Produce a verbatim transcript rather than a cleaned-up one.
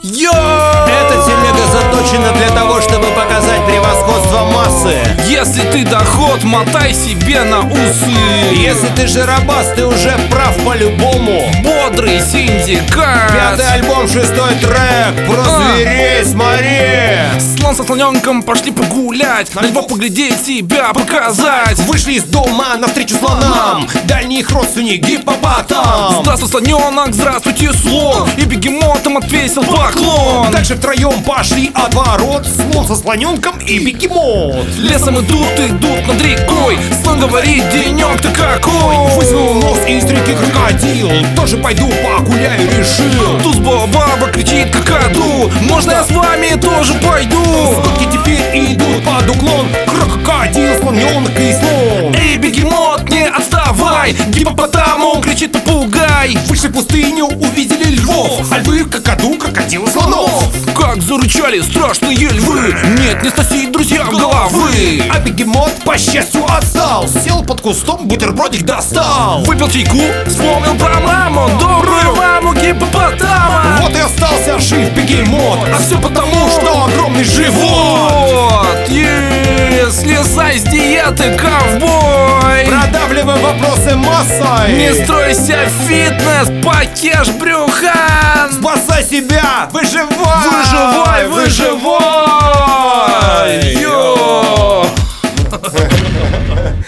Йо! Эта телега заточена для того, чтобы показать превосходство массы. Если ты доход, мотай себе на усы. Если ты жиробас, ты уже прав по-любому. Бодрый синдикат. Пятый альбом, шестой трек. Про А. зверей смотри. Слон со слоненком пошли погулять, на льва поглядеть, себя показать. Вышли из дома навстречу слонам. Дальний их родственник гиппопотам. Здравствуй, слоненок, здравствуйте, слон. И бегемотом отвесил поклон. Дальше втроем пошли отворот. Слон со слоненком и бегемот. Лесом идут, идут над рекой. Слон говорит: денек-то какой. Высунул нос из реки крокодил. Тоже пойду погуляю, решил. Туз баба кричит какаду: можно я с вами тоже пойду? Скотки теперь идут под уклон. Крокодил, слоненок и слон. Эй, бегемот, не отставай! Гиппопотаму кричит попугай. Вышли в пустыню, увидели львов. А львы, какаду, крокодил, слонов. Как зарычали страшные львы. Нет, не сносить, друзья, головы. А бегемот, по счастью, отстал. Сел под кустом, бутербродик достал. Выпил чайку, вспомнил про маму. Добрую маму гиппопотама. Вот и остался жив бегемот. А все потому, что огромный живот. Вот, е, слезай с диеты, ковбой. Продавливай вопросы массой. Не стройся в фитнес, покеш брюхан. Спасай себя, выживай. Выживай, выживай. Йо!